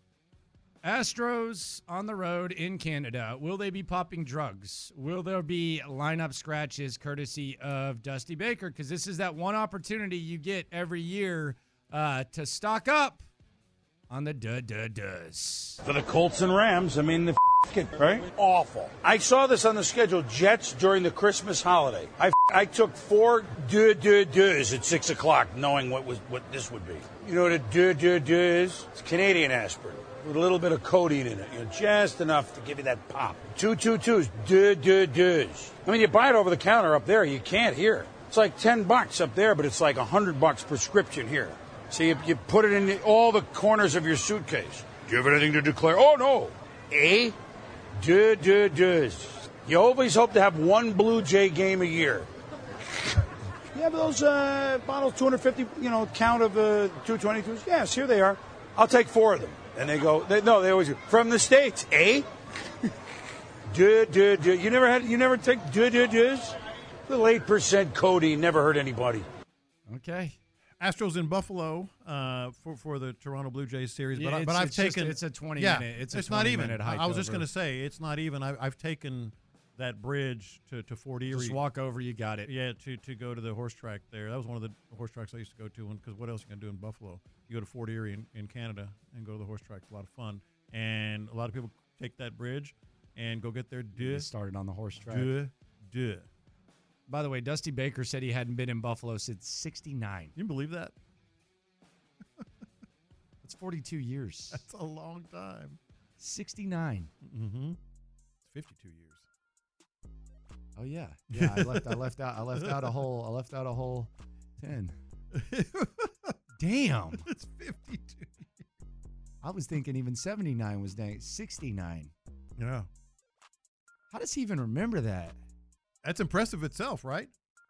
Astros on the road in Canada. Will they be popping drugs? Will there be lineup scratches courtesy of Dusty Baker? Because this is that one opportunity you get every year uh, to stock up on the duh-duh-duhs. For the Colts and Rams, I mean, the f- it, right? Awful. I saw this on the schedule, Jets during the Christmas holiday. I, f- I took four duh-duh-duhs at six o'clock knowing what was what this would be. You know what a duh-duh-duh is? It's Canadian aspirin with a little bit of codeine in it, you know, just enough to give you that pop. Two, two, twos, duh-duh-duhs. I mean, you buy it over the counter up there, you can't hear. It's like ten bucks up there, but it's like one hundred bucks prescription here. So you, you put it in the, all the corners of your suitcase. Do you have anything to declare? Oh, no. A, deux, deux, deux. You always hope to have one Blue Jay game a year. You have those uh, bottles, two hundred fifty, you know, count of uh, two twenty-twos? Yes, here they are. I'll take four of them. And they go, they, no, they always go, from the States, eh? Duh, duh, duh. You never had, you never take duh, duh, duhs? Little eight percent Cody, never hurt anybody. Okay. Astros in Buffalo uh, for for the Toronto Blue Jays series, Yeah, but, I, it's- but I've it's just- taken it's a twenty yeah, minute- it's a not twenty even. minute I hike I was just over. going to say it's not even. I, I've taken that bridge to, to Fort Erie. Just walk over, you got it. Yeah, to, to go to the horse track there. That was one of the horse tracks I used to go to. Because what else are you going to do in Buffalo? You go to Fort Erie in, in Canada and go to the horse track. It's a lot of fun, and a lot of people take that bridge and go get their duh. Get started on the horse track. Duh, duh. By the way, Dusty Baker said he hadn't been in Buffalo since sixty-nine. You believe that? That's forty-two years. That's a long time. sixty-nine. Mm-hmm. It's fifty-two years. Oh yeah, yeah. I left. I left out. I left out a whole. I left out a whole ten. Damn. It's fifty-two. I was thinking even seventy-nine was dang. sixty-nine. Yeah. How does he even remember that? That's impressive itself, right?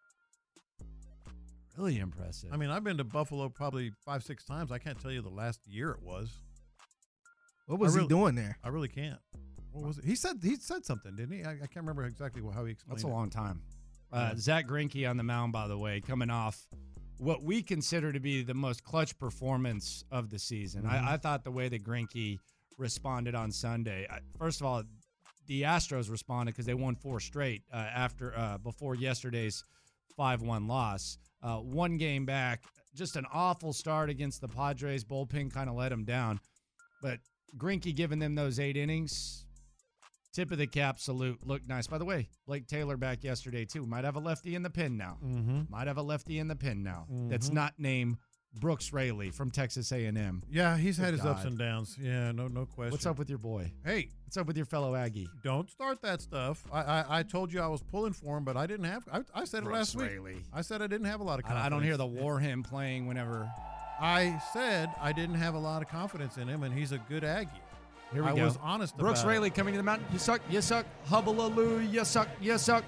Really impressive. I mean, I've been to Buffalo probably five, six times. I can't tell you the last year it was. What was I he really- doing there? I really can't. What was it? He said he said something, didn't he? I, I can't remember exactly how he explained That's a it. long time. Uh, Yeah. Zach Greinke on the mound, by the way, coming off what we consider to be the most clutch performance of the season. Mhm. I, I thought the way that Greinke responded on Sunday. I, first of all, the Astros responded because they won four straight uh, after uh, before yesterday's five one loss. Uh, one game back, just an awful start against the Padres. Bullpen kind of let them down, but Greinke giving them those eight innings. Tip of the cap salute. Looked nice. By the way, Blake Taylor back yesterday, too. Might have a lefty in the pen now. Mm-hmm. Might have a lefty in the pen now. That's Mhm. not named Brooks Raley from Texas A and M. Yeah, he's Good had his ups God. and downs. Yeah, no, no question. What's up with your boy? Hey, what's up with your fellow Aggie? Don't start that stuff. I I, I told you I was pulling for him, but I didn't have. I, I said it Brooks last week. Raley. I said I didn't have a lot of confidence. I, I don't hear the war hymn playing whenever. I said I didn't have a lot of confidence in him, and he's a good Aggie. Here we I go. was honest Brooks about it. Raley coming to the mountain. You suck. You suck. Hubbaloo. You suck. You suck.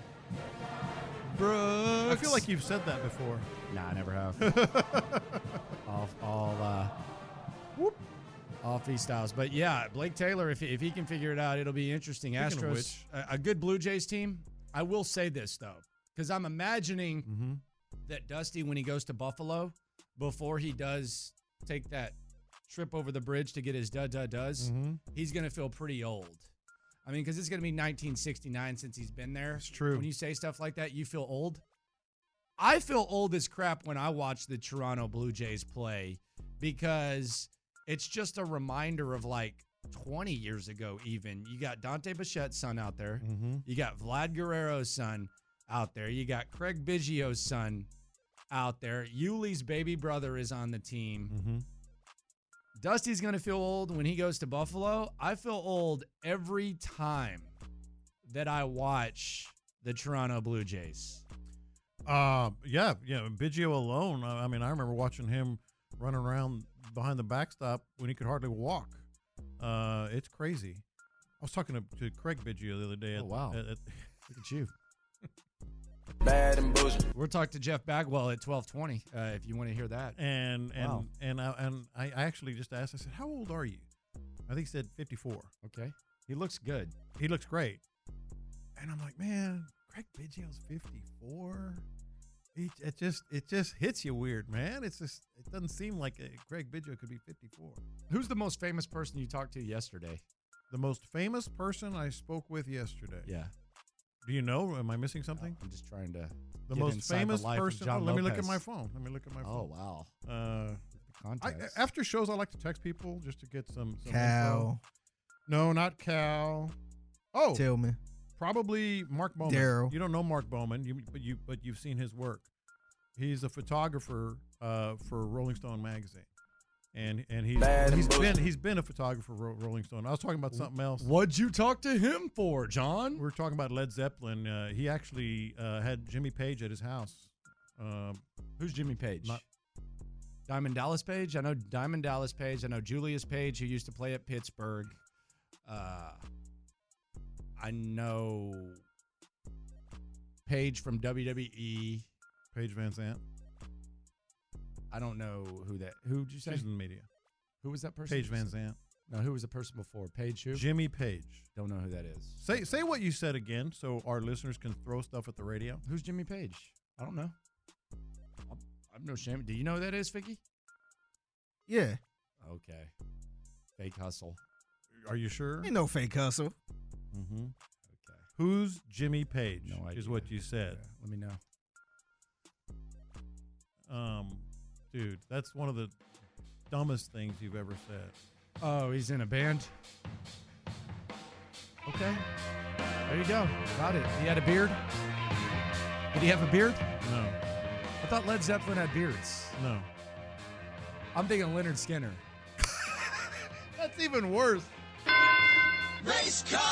Brooks. I feel like you've said that before. Nah, I never have. all, all, uh, whoop, all freestyles. But yeah, Blake Taylor, if, if he can figure it out, it'll be interesting. Speaking of Astros, which- a, a good Blue Jays team. I will say this, though, because I'm imagining Mm-hmm. that Dusty, when he goes to Buffalo, before he does take that trip over the bridge to get his duh-duh-does, Mhm. he's going to feel pretty old. I mean, because it's going to be nineteen sixty-nine since he's been there. It's true. When you say stuff like that, you feel old. I feel old as crap when I watch the Toronto Blue Jays play because it's just a reminder of like twenty years ago even. You got Dante Bichette's son out there. Mm-hmm. You got Vlad Guerrero's son out there. You got Craig Biggio's son out there. Yuli's baby brother is on the team. Mm-hmm. Dusty's going to feel old when he goes to Buffalo. I feel old every time that I watch the Toronto Blue Jays. Uh, yeah, yeah. Biggio alone. I I mean, I remember watching him run around behind the backstop when he could hardly walk. Uh, it's crazy. I was talking to, to Craig Biggio the other day. At, Oh, wow. At, at, Look at you. Bad and bullshit. We'll talk to Jeff Bagwell at twelve twenty uh, if you want to hear that. And and Wow. and I, and I I actually just asked. I said, "How old are you?" I think he said fifty-four. Okay, he looks good. He looks great. And I'm like, man, Craig Biggio's fifty-four. He, it just it just hits you weird, man. It's just it doesn't seem like a, Craig Biggio could be fifty-four. Who's the most famous person you talked to yesterday? The most famous person I spoke with yesterday. Yeah. Do you know? Am I missing something? I'm just trying to. The get most inside famous the life of person. John oh, let me look Lopez. at my phone. Let me look at my Oh phone. wow. Uh, I, Context. after shows, I like to text people just to get some. some Cal. info. No, not Cal. Oh, Tillman. probably Mark Bowman. Daryl. You don't know Mark Bowman, you, but you but you've seen his work. He's a photographer uh, for Rolling Stone magazine, and and he's Bad he's and been bullshit. he's been a photographer for Rolling Stone. I was talking about something else. What'd you talk to him for, John? We were talking about Led Zeppelin. Uh, he actually uh, had Jimmy Page at his house. Um, Who's Jimmy Page? Not Diamond Dallas Page. I know Diamond Dallas Page. I know Julius Page, who used to play at Pittsburgh. Uh, I know Page from W W E. Paige Van Zandt. I don't know who that. Who did you say? She's in the media. Who was that person? Paige Van Zandt. No, who was the person before? Page who? Jimmy Page. Don't know who that is. Say say what you said again, so our listeners can throw stuff at the radio. Who's Jimmy Page? I don't know. I'm, I'm no shame. Do you know who that is, Vicky? Yeah. Okay. Fake hustle. Are you sure? Ain't no fake hustle. Mm-hmm. Okay. Who's Jimmy Page? No idea. Is what you said. Yeah, let me know. Um, dude, that's one of the dumbest things you've ever said. Oh, he's in a band? Okay. There you go. Got it. He had a beard? Did he have a beard? No. I thought Led Zeppelin had beards. No. I'm thinking Leonard Skinner. That's even worse. Race car!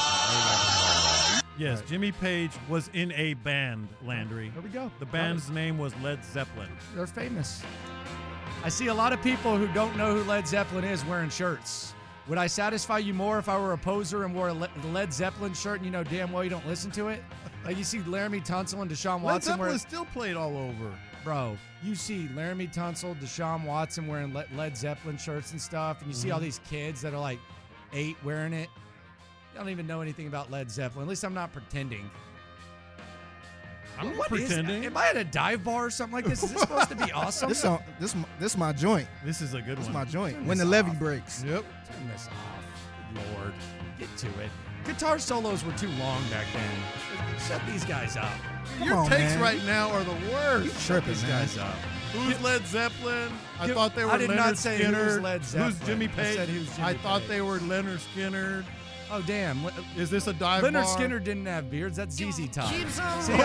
Yes, Jimmy Page was in a band, Landry. There we go. The band's name was Led Zeppelin. They're famous. I see a lot of people who don't know who Led Zeppelin is wearing shirts. Would I satisfy you more if I were a poser and wore a Le- Led Zeppelin shirt and you know damn well you don't listen to it? Like you see Laramie Tunsil and Deshaun Led Watson Zeppelin wearing... still played all over. Bro, you see Laramie Tunsil, Deshaun Watson wearing Le- Led Zeppelin shirts and stuff, and you see all these kids that are like eight wearing it. You don't even know anything about Led Zeppelin. At least I'm not pretending. I'm not What is- pretending. am I at a dive bar or something like this? Is this supposed to be awesome? This on, this m- this my joint. This is a good This one. my joint. Turn When the this levee off. breaks. Yep. Turn this off. Good Lord. Get to it. Guitar solos were too long back then. Shut these guys up. Come Your on, takes man. right now are the worst. You tripping, These man. guys up. Who's Led Zeppelin? I Give- thought they were I did Leonard not say Skinner. who's Led Zeppelin. Who's Jimmy I Page? said who's Jimmy I thought Page. they were Leonard Skinner. Oh, damn. Le- Is this a dive Leonard bar? Skinner didn't have beards. That's Z Z Top. See,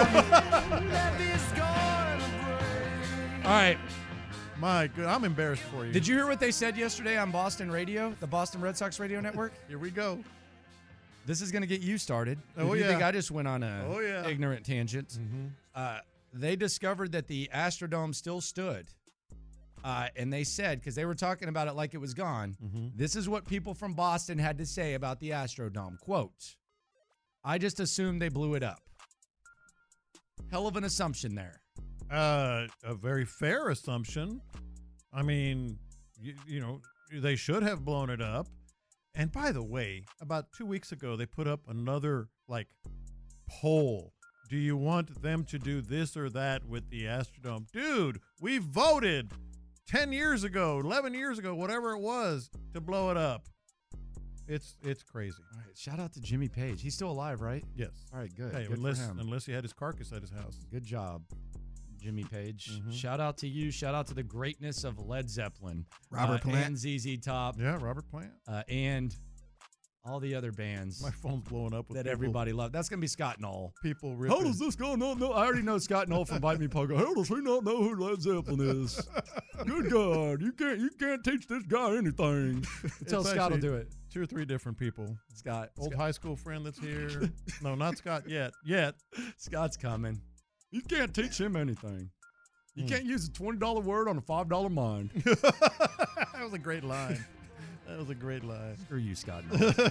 all right. My good, I'm embarrassed for you. Did you hear what they said yesterday on Boston Radio, the Boston Red Sox radio network? Here we go. This is going to get you started. Oh, if you yeah. think I just went on a Oh, yeah. ignorant tangent. Uh, they discovered that the Astrodome still stood. Uh, and they said, because they were talking about it like it was gone, this is what people from Boston had to say about the Astrodome. Quote, I just assumed they blew it up. Hell of an assumption there. Uh, a very fair assumption. I mean, you, you know, they should have blown it up. And by the way, about two weeks ago, they put up another, like, poll. Do you want them to do this or that with the Astrodome? Dude, we voted ten years ago, eleven years ago, whatever it was, to blow it up. It's it's crazy. All right, shout out to Jimmy Page. He's still alive, right? Yes. All right, good. Hey, good unless for him. unless he had his carcass at his house. Good job, Jimmy Page. Mhm. Shout out to you. Shout out to the greatness of Led Zeppelin. Robert uh, Plant. And Z Z Top. Yeah, Robert Plant. Uh, and all the other bands My phone's blowing up with that people, everybody loved. That's going to be Scott Knoll. people ripping. How does this go? No, no. I already know Scott Knoll from Bite Me Pogo. How does he not know who Led Zeppelin is? Good God. You can't you can't teach this guy anything. Tell It's Scott will actually do it. Two or three different people. Scott. Old Scott. high school friend that's here. No, not Scott yet. Yet. Scott's coming. You can't teach him anything. You Hmm. can't use a twenty dollar word on a five dollar mind. That was a great line. That was a great line. Screw you, Scott Knoll.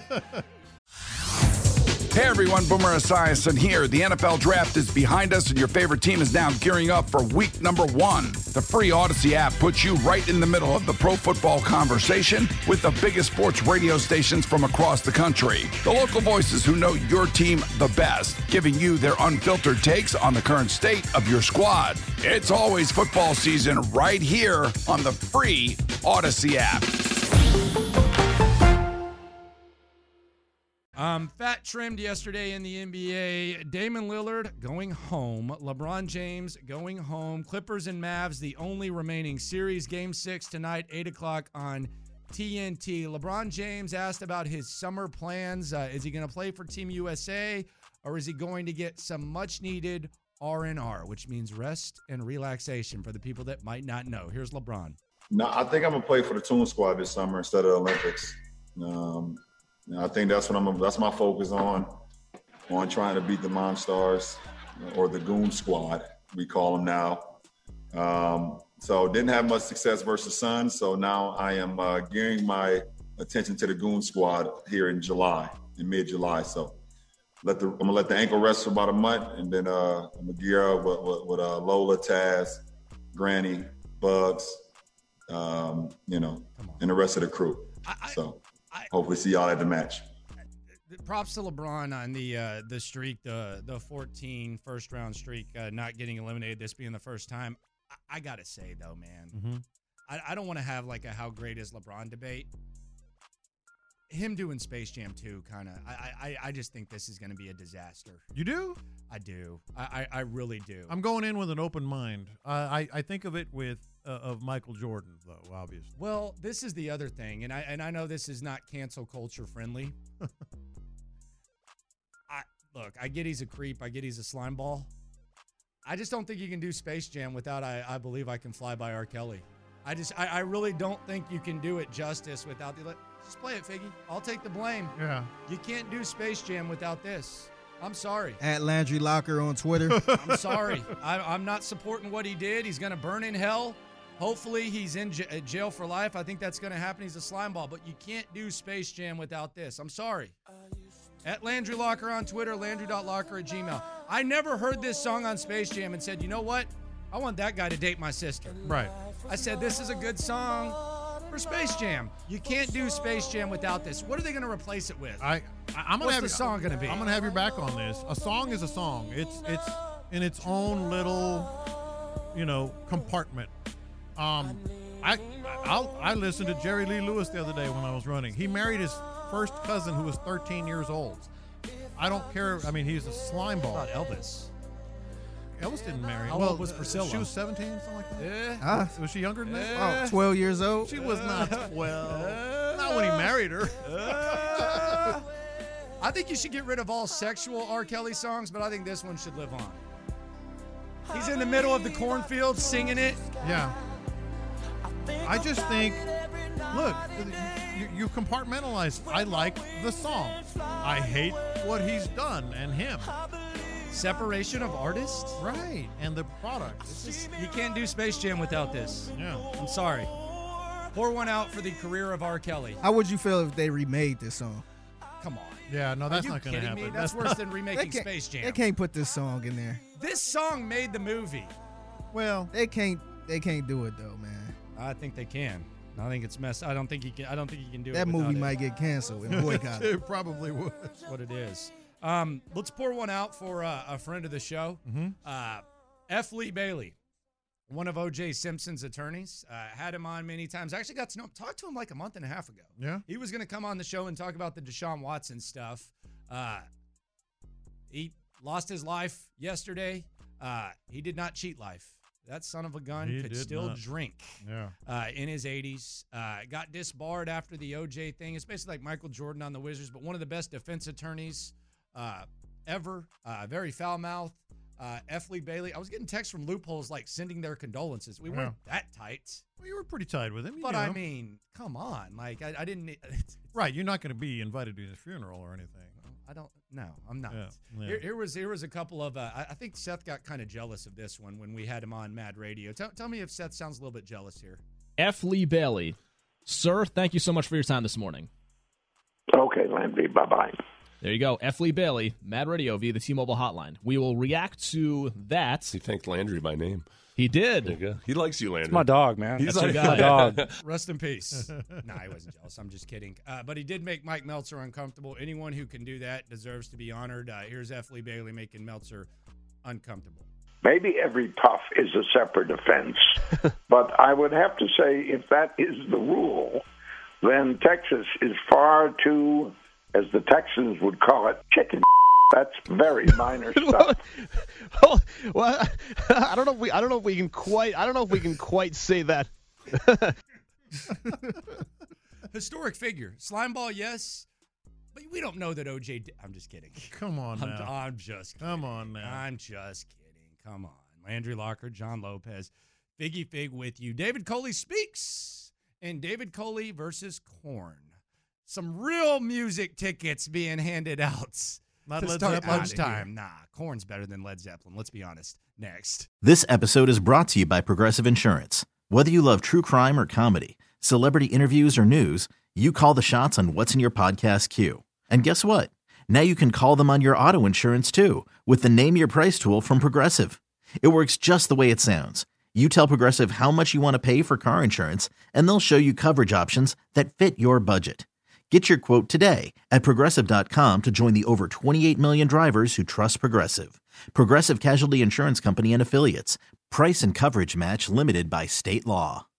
Hey everyone, Boomer Esiason here. The N F L draft is behind us and your favorite team is now gearing up for week number one. The free Odyssey app puts you right in the middle of the pro football conversation with the biggest sports radio stations from across the country. The local voices who know your team the best, giving you their unfiltered takes on the current state of your squad. It's always football season right here on the free Odyssey app. Um, fat trimmed yesterday in the N B A. Damon Lillard going home. LeBron James going home. Clippers and Mavs, the only remaining series. Game six tonight, eight o'clock on T N T. LeBron James asked about his summer plans. Uh, is he going to play for Team U S A, or is he going to get some much-needed R and R, which means rest and relaxation for the people that might not know? Here's LeBron. No, I think I'm gonna play for the Toon Squad this summer instead of the Olympics. Um, I think that's what I'm. That's my focus on, on trying to beat the Monstars or the Goon Squad, we call them now. Um, So didn't have much success versus Suns. So now I am uh, gearing my attention to the Goon Squad here in July, in mid-July. So let the I'm gonna let the ankle rest for about a month, and then uh, I'm gonna gear up with, with, with uh, Lola, Taz, Granny, Bugs, um, you know, and the rest of the crew. I, so I, hopefully see y'all at the match. Props to LeBron on the uh, the streak, the the fourteen first round streak, uh, not getting eliminated. This being the first time. I, I gotta say though, man, Mm-hmm. I, I don't want to have like a how great is LeBron debate. Him doing Space Jam two, kind of. I, I I just think this is going to be a disaster. You do? I do. I I, I really do. I'm going in with an open mind. Uh, I I think of it with uh, of Michael Jordan, though, obviously. Well, this is the other thing, and I and I know this is not cancel culture friendly. I look, I get he's a creep. I get he's a slime ball. I just don't think you can do Space Jam without I, I Believe I Can Fly by R. Kelly. I just I, I really don't think you can do it justice without the. Just play it, Figgy. I'll take the blame. Yeah. You can't do Space Jam without this. I'm sorry. At Landry Locker on Twitter. I'm sorry. I, I'm not supporting what he did. He's going to burn in hell. Hopefully he's in j- jail for life. I think that's going to happen. He's a slime ball. But you can't do Space Jam without this. I'm sorry. At Landry Locker on Twitter, landry dot locker at gmail. I never heard this song on Space Jam and said, you know what? I want that guy to date my sister. Right. I said, this is a good song for Space Jam. You can't do Space Jam without this. What are they going to replace it with? I, I I'm gonna What's have the you- song going to be? I'm gonna have your back on this. A song is a song. It's it's in its own little, you know, compartment. Um, I I'll, I listened to Jerry Lee Lewis the other day when I was running. He married his first cousin who was thirteen years old. I don't care. I mean, he's a slime ball. What about Elvis? Elvis didn't marry. How well, old was Priscilla? She was seventeen, something like that. Yeah. Huh? Was she younger than that? Oh, twelve years old. She was not twelve. Not when he married her. I think you should get rid of all sexual R. Kelly songs, but I think this one should live on. He's in the middle of the cornfield singing it. Yeah. I just think, look, you, you compartmentalize. I like the song. I hate what he's done and him. Separation of artists? Right. And the product. It's just, you can't do Space Jam without this. Yeah. I'm sorry. Pour one out for the career of R. Kelly. How would you feel if they remade this song? Come on. Yeah, no, that's Are you not going to kidding happen. me? That's, worse not- than They remaking can't- Space Jam. They can't put this song in there. This song made the movie. Well, They can't. They can't do it though, man. I think they can. I think it's messed. I don't think he can. I don't think he can do That it. without movie it. might get canceled and boycotted. It probably would. That's what it is. Um, let's pour one out for uh, a friend of the show, Mm-hmm. uh, F. Lee Bailey, one of O J Simpson's attorneys. Uh, had him on many times. I actually got to know him, talked to him like a month and a half ago. Yeah. He was going to come on the show and talk about the Deshaun Watson stuff. Uh, he lost his life yesterday. Uh, he did not cheat life. That son of a gun He could did still not. drink Yeah. uh, in his eighties. Uh, got disbarred after the O J thing. It's basically like Michael Jordan on the Wizards, but one of the best defense attorneys uh, ever. Uh, very foul mouth. Uh, F. Lee Bailey. I was getting texts from loopholes like sending their condolences. We weren't that tight. Well, you were pretty tight with him. You But knew I him. mean, come on. Like, I, I didn't. Right, you're not going to be invited to his funeral or anything. I don't. No, I'm not. Yeah, yeah. Here, here was here was a couple of. Uh, I, I think Seth got kind of jealous of this one when we had him on Mad Radio. Tell, tell me if Seth sounds a little bit jealous here. F. Lee Bailey. Sir, thank you so much for your time this morning. Okay, Landry. Bye-bye. There you go. F. Lee Bailey, Mad Radio via the T-Mobile hotline. We will react to that. He thanked Landry by name. He did. There you go. He likes you, Landry. It's my dog, man. He's That's like, your guy. My dog. Rest in peace. Nah, he wasn't jealous. I'm just kidding. Uh, but he did make Mike Meltzer uncomfortable. Anyone who can do that deserves to be honored. Uh, here's F. Lee Bailey making Meltzer uncomfortable. Maybe every puff is a separate offense, but I would have to say if that is the rule, then Texas is far too, as the Texans would call it, chicken. That's very minor stuff. well, well, I don't know if we I don't know if we can quite I don't know if we can quite say that. Historic figure. Slime ball, yes. But we don't know that O J did. I'm just kidding. Come on I'm, now. I'm just kidding. Come on now. I'm just kidding. Come on. Landry Locker, John Lopez, Figgy Fig with you. David Coley speaks. And David Coley versus Korn. Some real music tickets being handed out. Not to Led start Zeppelin? lunchtime. Nah, Korn's better than Led Zeppelin. Let's be honest. Next. This episode is brought to you by Progressive Insurance. Whether you love true crime or comedy, celebrity interviews or news, you call the shots on what's in your podcast queue. And guess what? Now you can call them on your auto insurance too with the Name Your Price tool from Progressive. It works just the way it sounds. You tell Progressive how much you want to pay for car insurance, and they'll show you coverage options that fit your budget. Get your quote today at Progressive dot com to join the over twenty-eight million drivers who trust Progressive. Progressive Casualty Insurance Company and Affiliates. Price and coverage match limited by state law.